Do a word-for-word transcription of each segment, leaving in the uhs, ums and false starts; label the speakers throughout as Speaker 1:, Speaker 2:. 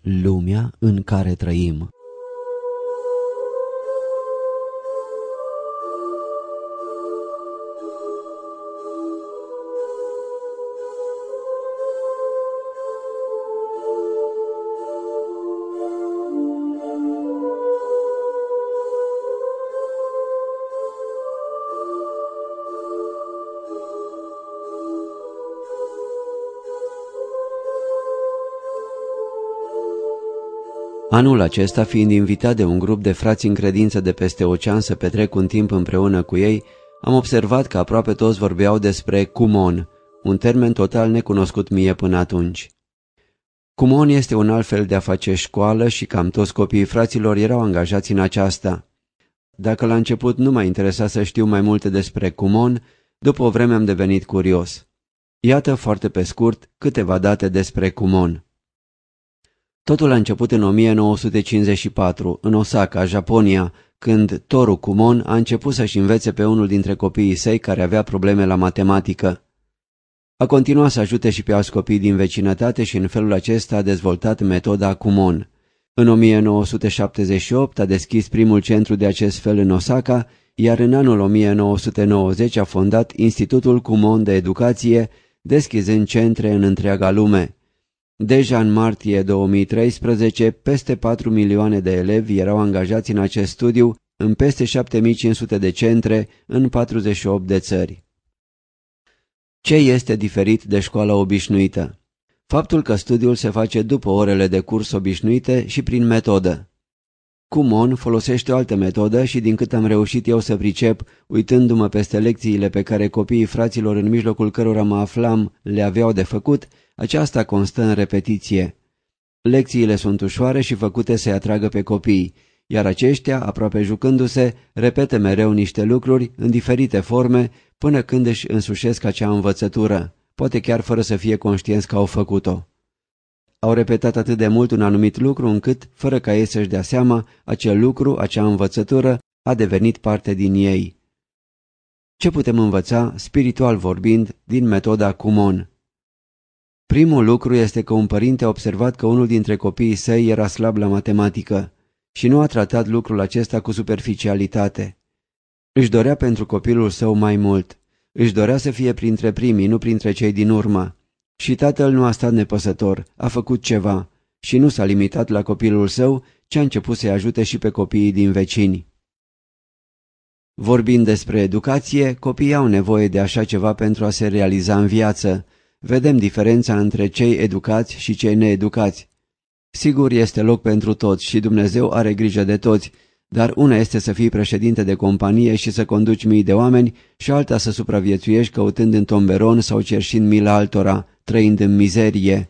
Speaker 1: lumea în care trăim. Anul acesta, fiind invitat de un grup de frați în credință de peste ocean să petrec un timp împreună cu ei, am observat că aproape toți vorbeau despre cumon, un termen total necunoscut mie până atunci. Cumon este un alt fel de a face școală și cam toți copiii fraților erau angajați în aceasta. Dacă la început nu m-a interesat să știu mai multe despre cumon, după o vreme am devenit curios. Iată foarte pe scurt câteva date despre cumon. Totul a început în o mie nouă sute cincizeci și patru, în Osaka, Japonia, când Toru Kumon a început să-și învețe pe unul dintre copiii săi care avea probleme la matematică. A continuat să ajute și pe alți copii din vecinătate și în felul acesta a dezvoltat metoda Kumon. În o mie nouă sute șaptezeci și opt a deschis primul centru de acest fel în Osaka, iar în anul o mie nouă sute nouăzeci a fondat Institutul Kumon de Educație, deschizând centre în întreaga lume. Deja în martie două mii treisprezece, peste patru milioane de elevi erau angajați în acest studiu în peste șapte mii cinci sute de centre în patruzeci și opt de țări. Ce este diferit de școala obișnuită? Faptul că studiul se face după orele de curs obișnuite și prin metodă. Kumon folosește o altă metodă și din cât am reușit eu să pricep, uitându-mă peste lecțiile pe care copiii fraților în mijlocul cărora mă aflam le aveau de făcut, aceasta constă în repetiție. Lecțiile sunt ușoare și făcute să-i atragă pe copii, iar aceștia, aproape jucându-se, repetă mereu niște lucruri în diferite forme până când își însușesc acea învățătură, poate chiar fără să fie conștienți că au făcut-o. Au repetat atât de mult un anumit lucru încât, fără ca ei să-și dea seama, acel lucru, acea învățătură, a devenit parte din ei. Ce putem învăța, spiritual vorbind, din metoda Kumon? Primul lucru este că un părinte a observat că unul dintre copiii săi era slab la matematică și nu a tratat lucrul acesta cu superficialitate. Își dorea pentru copilul său mai mult. Își dorea să fie printre primii, nu printre cei din urmă. Și tatăl nu a stat nepăsător, a făcut ceva și nu s-a limitat la copilul său, ci a început să-i ajute și pe copiii din vecini. Vorbind despre educație, copiii au nevoie de așa ceva pentru a se realiza în viață. Vedem diferența între cei educați și cei needucați. Sigur, este loc pentru toți și Dumnezeu are grijă de toți, dar una este să fii președinte de companie și să conduci mii de oameni și alta să supraviețuiești căutând în tomberon sau cerșind mila altora, trăind în mizerie.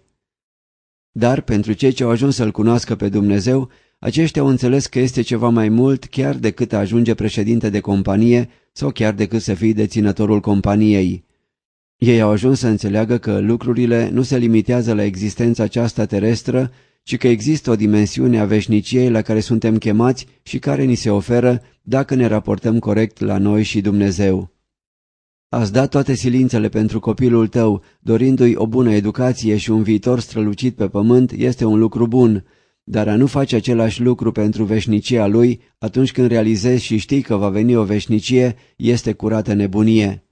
Speaker 1: Dar pentru cei ce au ajuns să-L cunoască pe Dumnezeu, aceștia au înțeles că este ceva mai mult chiar decât a ajunge președinte de companie sau chiar decât să fii deținătorul companiei. Ei au ajuns să înțeleagă că lucrurile nu se limitează la existența aceasta terestră, ci că există o dimensiune a veșniciei la care suntem chemați și care ni se oferă dacă ne raportăm corect la noi și Dumnezeu. Ați dat toate silințele pentru copilul tău, dorindu-i o bună educație și un viitor strălucit pe pământ, este un lucru bun, dar a nu face același lucru pentru veșnicia lui, atunci când realizezi și știi că va veni o veșnicie, este curată nebunie.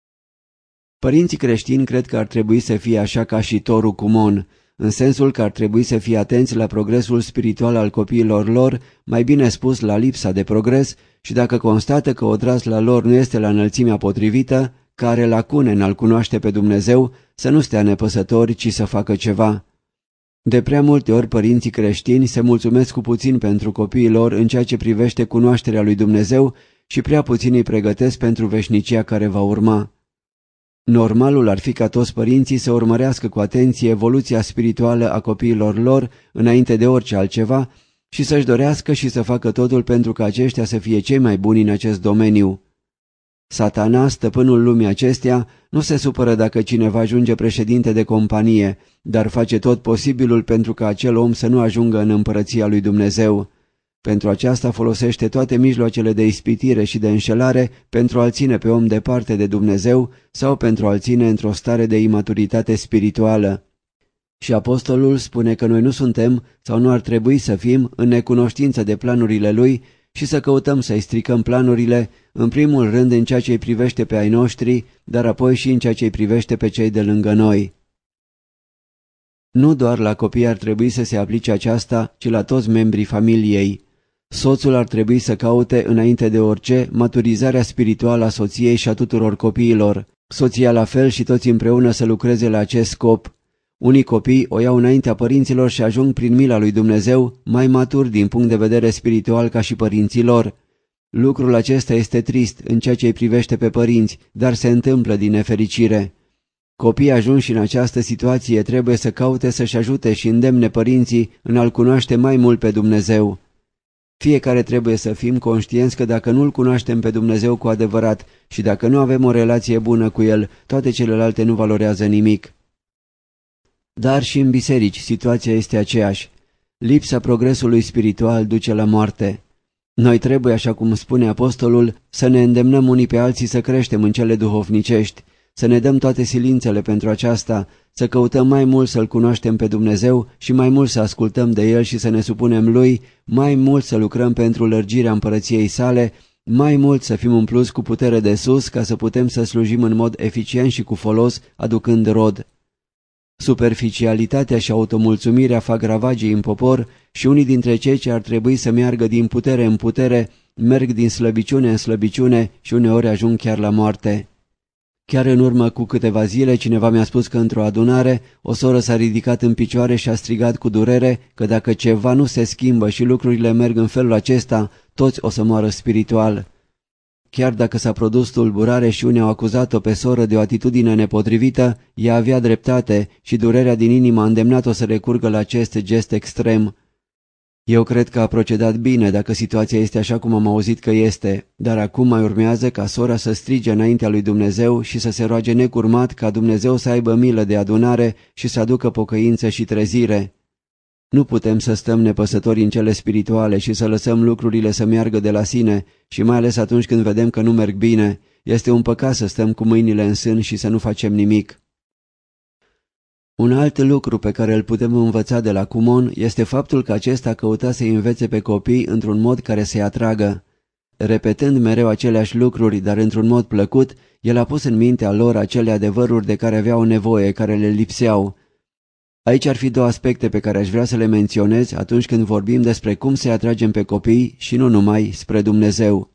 Speaker 1: Părinții creștini cred că ar trebui să fie așa ca și Toru Kumon, în sensul că ar trebui să fie atenți la progresul spiritual al copiilor lor, mai bine spus la lipsa de progres, și dacă constată că odrazla lor nu este la înălțimea potrivită, că are lacune în a-L cunoaște pe Dumnezeu, să nu stea nepăsători, ci să facă ceva. De prea multe ori părinții creștini se mulțumesc cu puțin pentru copiii lor în ceea ce privește cunoașterea lui Dumnezeu și prea puțin îi pregătesc pentru veșnicia care va urma. Normalul ar fi ca toți părinții să urmărească cu atenție evoluția spirituală a copiilor lor înainte de orice altceva și să-și dorească și să facă totul pentru ca aceștia să fie cei mai buni în acest domeniu. Satana, stăpânul lumii acesteia, nu se supără dacă cineva ajunge președinte de companie, dar face tot posibilul pentru ca acel om să nu ajungă în împărăția lui Dumnezeu. Pentru aceasta folosește toate mijloacele de ispitire și de înșelare pentru a-l ține pe om departe de Dumnezeu sau pentru a-l ține într-o stare de imaturitate spirituală. Și apostolul spune că noi nu suntem sau nu ar trebui să fim în necunoștință de planurile lui și să căutăm să-i stricăm planurile, în primul rând în ceea ce îi privește pe ai noștri, dar apoi și în ceea ce îi privește pe cei de lângă noi. Nu doar la copii ar trebui să se aplice aceasta, ci la toți membrii familiei. Soțul ar trebui să caute, înainte de orice, maturizarea spirituală a soției și a tuturor copiilor. Soția la fel și toți împreună să lucreze la acest scop. Unii copii o iau înaintea părinților și ajung prin mila lui Dumnezeu mai maturi din punct de vedere spiritual ca și părinții lor. Lucrul acesta este trist în ceea ce îi privește pe părinți, dar se întâmplă din nefericire. Copiii ajunși în această situație trebuie să caute să-și ajute și îndemne părinții în a-L cunoaște mai mult pe Dumnezeu. Fiecare trebuie să fim conștienți că dacă nu-L cunoaștem pe Dumnezeu cu adevărat și dacă nu avem o relație bună cu El, toate celelalte nu valorează nimic. Dar și în biserici situația este aceeași. Lipsa progresului spiritual duce la moarte. Noi trebuie, așa cum spune apostolul, să ne îndemnăm unii pe alții să creștem în cele duhovnicești, să ne dăm toate silințele pentru aceasta, să căutăm mai mult să-L cunoaștem pe Dumnezeu și mai mult să ascultăm de El și să ne supunem Lui, mai mult să lucrăm pentru lărgirea împărăției sale, mai mult să fim umpluți cu putere de sus ca să putem să slujim în mod eficient și cu folos, aducând rod. Superficialitatea și automulțumirea fac ravagii în popor și unii dintre cei ce ar trebui să meargă din putere în putere merg din slăbiciune în slăbiciune și uneori ajung chiar la moarte. Chiar în urmă cu câteva zile cineva mi-a spus că într-o adunare o soră s-a ridicat în picioare și a strigat cu durere că dacă ceva nu se schimbă și lucrurile merg în felul acesta, toți o să moară spiritual. Chiar dacă s-a produs tulburare și unii au acuzat-o pe soră de o atitudine nepotrivită, ea avea dreptate și durerea din inimă a îndemnat-o să recurgă la acest gest extrem. Eu cred că a procedat bine dacă situația este așa cum am auzit că este, dar acum mai urmează ca sora să strige înaintea lui Dumnezeu și să se roage necurmat ca Dumnezeu să aibă milă de adunare și să aducă pocăință și trezire. Nu putem să stăm nepăsători în cele spirituale și să lăsăm lucrurile să meargă de la sine și mai ales atunci când vedem că nu merg bine. Este un păcat să stăm cu mâinile în sân și să nu facem nimic. Un alt lucru pe care îl putem învăța de la Cumon este faptul că acesta căuta să învețe pe copii într-un mod care să-i atragă. Repetând mereu aceleași lucruri, dar într-un mod plăcut, el a pus în mintea lor acele adevăruri de care aveau nevoie, care le lipseau. Aici ar fi două aspecte pe care aș vrea să le menționez atunci când vorbim despre cum să-i atragem pe copii și nu numai spre Dumnezeu.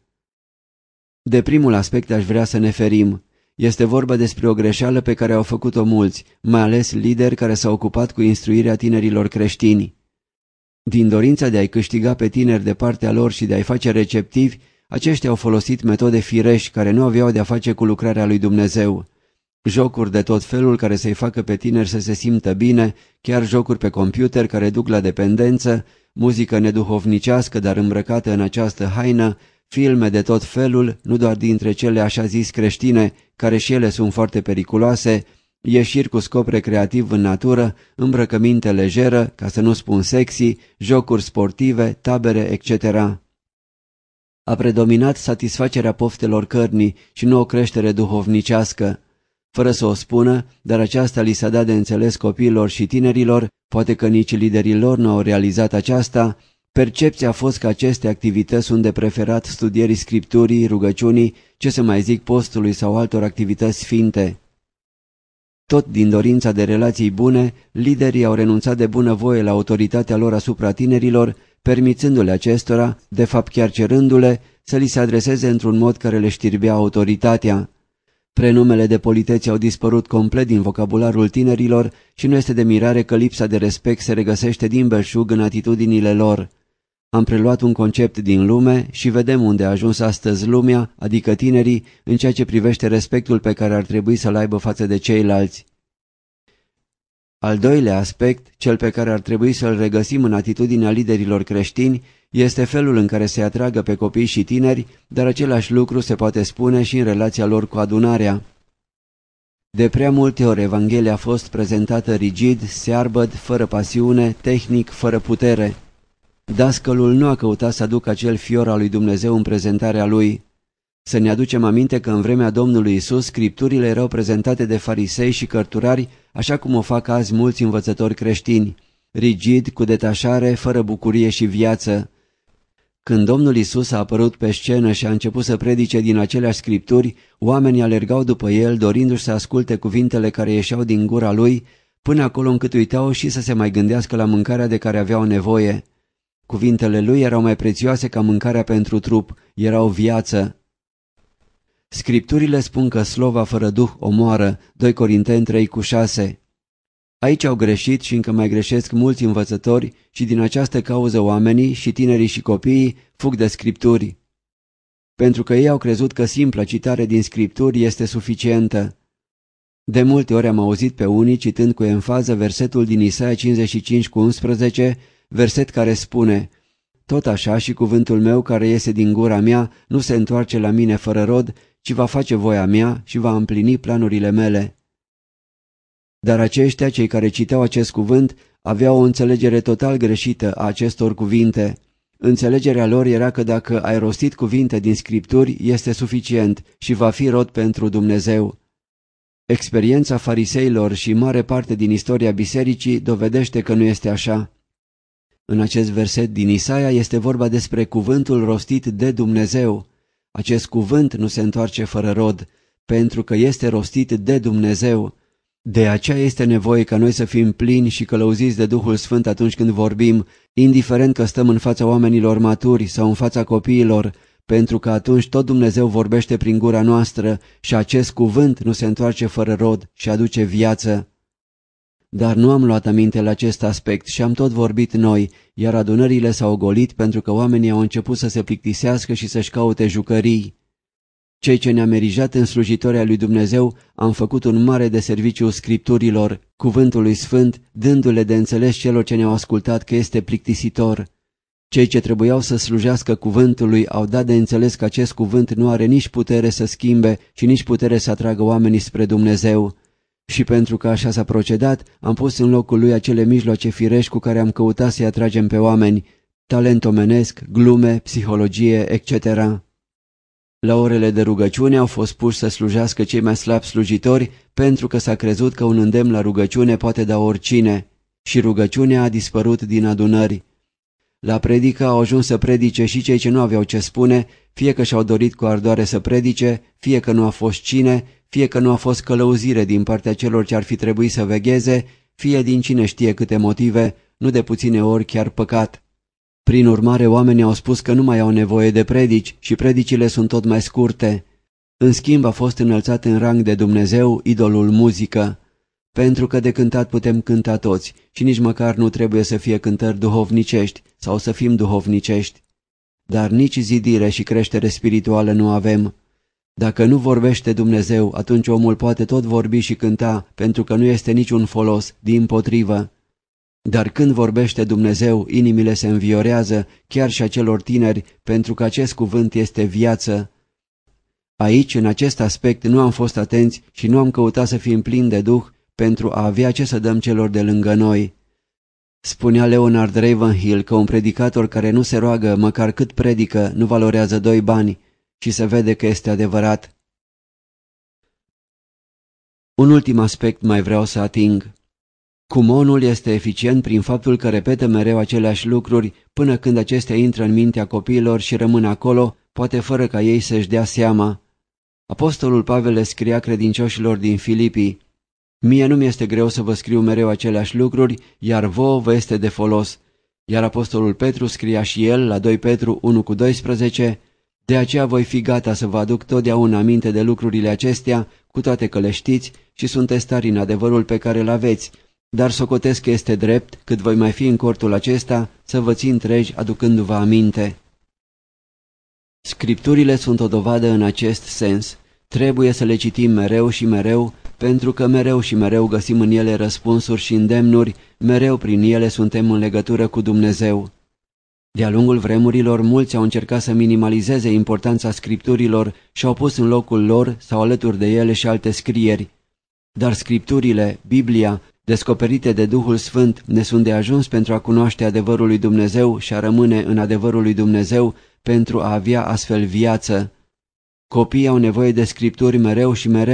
Speaker 1: De primul aspect aș vrea să ne ferim. Este vorba despre o greșeală pe care au făcut-o mulți, mai ales lideri care s-au ocupat cu instruirea tinerilor creștini. Din dorința de a-i câștiga pe tineri de partea lor și de a-i face receptivi, aceștia au folosit metode firești care nu aveau de-a face cu lucrarea lui Dumnezeu. Jocuri de tot felul care să-i facă pe tineri să se simtă bine, chiar jocuri pe computer care duc la dependență, muzică neduhovnicească dar îmbrăcată în această haină, filme de tot felul, nu doar dintre cele așa zis creștine, care și ele sunt foarte periculoase, ieșiri cu scop recreativ în natură, îmbrăcăminte lejeră, ca să nu spun sexy, jocuri sportive, tabere, et cetera. A predominat satisfacerea poftelor cărnii și nu o creștere duhovnicească. Fără să o spună, dar aceasta li s-a dat de înțeles copiilor și tinerilor, poate că nici liderii lor nu au realizat aceasta, percepția a fost că aceste activități sunt de preferat studierii Scripturii, rugăciunii, ce să mai zic postului sau altor activități sfinte. Tot din dorința de relații bune, liderii au renunțat de bunăvoie la autoritatea lor asupra tinerilor, permițându-le acestora, de fapt chiar cerându-le, să li se adreseze într-un mod care le știrbea autoritatea. Prenumele de politeți au dispărut complet din vocabularul tinerilor și nu este de mirare că lipsa de respect se regăsește din belșug în atitudinile lor. Am preluat un concept din lume și vedem unde a ajuns astăzi lumea, adică tinerii, în ceea ce privește respectul pe care ar trebui să-l aibă față de ceilalți. Al doilea aspect, cel pe care ar trebui să-l regăsim în atitudinea liderilor creștini, este felul în care se atragă pe copii și tineri, dar același lucru se poate spune și în relația lor cu adunarea. De prea multe ori Evanghelia a fost prezentată rigid, searbăd, fără pasiune, tehnic, fără putere. Dascălul nu a căutat să aducă acel fior al lui Dumnezeu în prezentarea lui. Să ne aducem aminte că în vremea Domnului Isus, scripturile erau prezentate de farisei și cărturari așa cum o fac azi mulți învățători creștini, rigid, cu detașare, fără bucurie și viață. Când Domnul Isus a apărut pe scenă și a început să predice din aceleași scripturi, oamenii alergau după el, dorindu-și să asculte cuvintele care ieșeau din gura lui, până acolo încât uitau și să se mai gândească la mâncarea de care aveau nevoie. Cuvintele lui erau mai prețioase ca mâncarea pentru trup, erau viață. Scripturile spun că slova fără duh omoară, doi Corinteni trei cu șase. Aici au greșit și încă mai greșesc mulți învățători și din această cauză oamenii, și tinerii și copiii, fug de scripturi. Pentru că ei au crezut că simpla citare din scripturi este suficientă. De multe ori am auzit pe unii citând cu enfază versetul din Isaia cincizeci și cinci cu unsprezece, verset care spune: tot așa și cuvântul meu care iese din gura mea nu se întoarce la mine fără rod, ci va face voia mea și va împlini planurile mele. Dar aceștia, cei care citeau acest cuvânt, aveau o înțelegere total greșită a acestor cuvinte. Înțelegerea lor era că dacă ai rostit cuvinte din scripturi, este suficient și va fi rod pentru Dumnezeu. Experiența fariseilor și mare parte din istoria bisericii dovedește că nu este așa. În acest verset din Isaia este vorba despre cuvântul rostit de Dumnezeu. Acest cuvânt nu se întoarce fără rod, pentru că este rostit de Dumnezeu. De aceea este nevoie ca noi să fim plini și călăuziți de Duhul Sfânt atunci când vorbim, indiferent că stăm în fața oamenilor maturi sau în fața copiilor, pentru că atunci tot Dumnezeu vorbește prin gura noastră și acest cuvânt nu se întoarce fără rod și aduce viață. Dar nu am luat aminte la acest aspect și am tot vorbit noi, iar adunările s-au golit pentru că oamenii au început să se plictisească și să-și caute jucării. Cei ce ne-am erijat în slujitoria lui Dumnezeu am făcut un mare de serviciu scripturilor, cuvântului sfânt, dându-le de înțeles celor ce ne-au ascultat că este plictisitor. Cei ce trebuiau să slujească cuvântului au dat de înțeles că acest cuvânt nu are nici putere să schimbe și nici putere să atragă oamenii spre Dumnezeu. Și pentru că așa s-a procedat, am pus în locul lui acele mijloace firești cu care am căutat să-i atragem pe oameni, talent omenesc, glume, psihologie, et cetera. La orele de rugăciune au fost puși să slujească cei mai slabi slujitori, pentru că s-a crezut că un îndemn la rugăciune poate da oricine, și rugăciunea a dispărut din adunări. La predică au ajuns să predice și cei ce nu aveau ce spune, fie că și-au dorit cu ardoare să predice, fie că nu a fost cine, fie că nu a fost călăuzire din partea celor ce ar fi trebuit să vegheze, fie din cine știe câte motive, nu de puține ori chiar păcat. Prin urmare, oamenii au spus că nu mai au nevoie de predici și predicile sunt tot mai scurte. În schimb, a fost înălțat în rang de Dumnezeu idolul muzică, pentru că de cântat putem cânta toți și nici măcar nu trebuie să fie cântări duhovnicești sau să fim duhovnicești. Dar nici zidire și creștere spirituală nu avem. Dacă nu vorbește Dumnezeu, atunci omul poate tot vorbi și cânta, pentru că nu este niciun folos, dimpotrivă. Dar când vorbește Dumnezeu, inimile se înviorează, chiar și a celor tineri, pentru că acest cuvânt este viață. Aici, în acest aspect, nu am fost atenți și nu am căutat să fim plini de Duh pentru a avea ce să dăm celor de lângă noi. Spunea Leonard Ravenhill că un predicator care nu se roagă, măcar cât predică, nu valorează doi bani, și se vede că este adevărat. Un ultim aspect mai vreau să ating. Cumonul este eficient prin faptul că repetă mereu aceleași lucruri până când acestea intră în mintea copiilor și rămân acolo, poate fără ca ei să-și dea seama. Apostolul Pavel le scria credincioșilor din Filipii: mie nu mi-este greu să vă scriu mereu aceleași lucruri, iar vouă vă este de folos. Iar apostolul Petru scria și el la doi Petru unu cu doisprezece: de aceea voi fi gata să vă aduc totdeauna aminte de lucrurile acestea, cu toate că le știți și sunteți tari în adevărul pe care îl aveți, dar socotesc că este drept, cât voi mai fi în cortul acesta, să vă țin treji aducându-vă aminte. Scripturile sunt o dovadă în acest sens. Trebuie să le citim mereu și mereu, pentru că mereu și mereu găsim în ele răspunsuri și îndemnuri, mereu prin ele suntem în legătură cu Dumnezeu. De-a lungul vremurilor, mulți au încercat să minimalizeze importanța scripturilor și au pus în locul lor sau alături de ele și alte scrieri. Dar scripturile, Biblia, descoperite de Duhul Sfânt, ne sunt de ajuns pentru a cunoaște adevărul lui Dumnezeu și a rămâne în adevărul lui Dumnezeu pentru a avea astfel viață. Copiii au nevoie de scripturi mereu și mereu,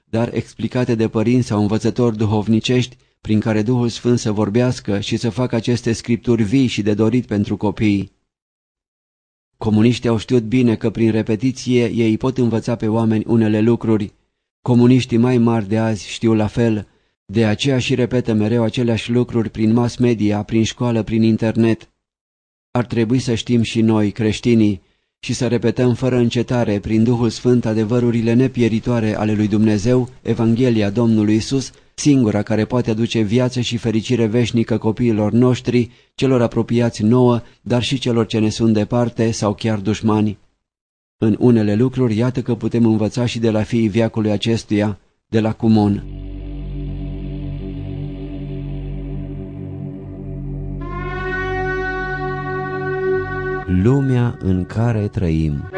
Speaker 1: dar explicate de părinți sau învățători duhovnicești, prin care Duhul Sfânt să vorbească și să facă aceste scripturi vii și de dorit pentru copii. Comuniștii au știut bine că prin repetiție ei pot învăța pe oameni unele lucruri. Comuniștii mai mari de azi știu la fel, de aceea și repetă mereu aceleași lucruri prin mass media, prin școală, prin internet. Ar trebui să știm și noi, creștinii, și să repetăm fără încetare, prin Duhul Sfânt, adevărurile nepieritoare ale lui Dumnezeu, Evanghelia Domnului Isus, singura care poate aduce viață și fericire veșnică copiilor noștri, celor apropiați nouă, dar și celor ce ne sunt departe sau chiar dușmani. În unele lucruri, iată că putem învăța și de la fiii veacului acestuia, de la Cumon. Lumea în care trăim.